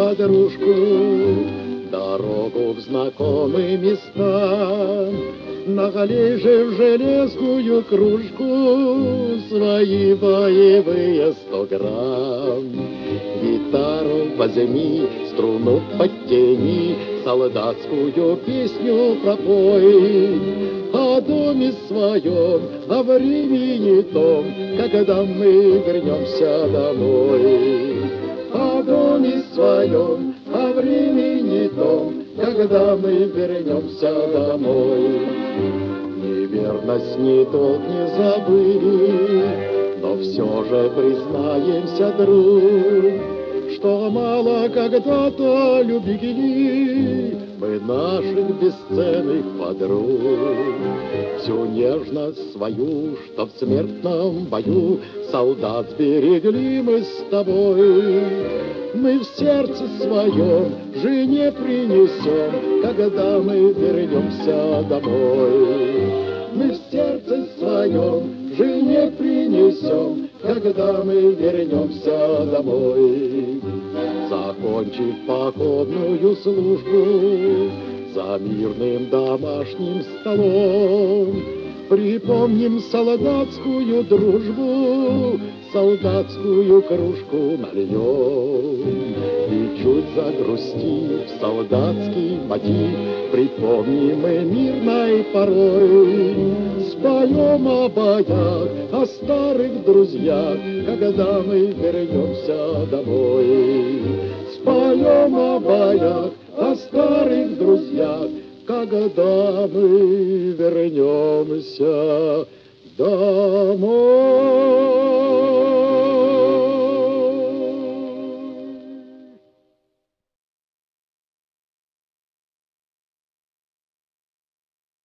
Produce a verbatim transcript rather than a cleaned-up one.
подружку, дорогу в знакомые места. Налей же в железную кружку свои боевые сто грамм. Гитару возьми, струну подтяни, солдатскую песню пропой. О доме своем, о времени том, когда мы вернемся домой. О доме своем, о времени том, когда мы вернемся домой. Ни верность, ни долг не забыли, но все же признаемся, друг, что мало когда-то любили мы наших бесценных подруг. Всю нежность свою, что в смертном бою солдат сберегли мы с тобой, мы в сердце своем жене принесем, когда мы вернемся домой. Мы в сердце своем жене принесем, когда мы вернемся домой. Закончив походную службу, за мирным домашним столом припомним солдатскую дружбу, солдатскую кружку нальем. И чуть загрустив солдатский мотив, припомним мы мирной порой. Споем о боях, о старых друзьях, когда мы вернемся домой. Споем о боях, о старых друзьях, когда мы вернемся домой.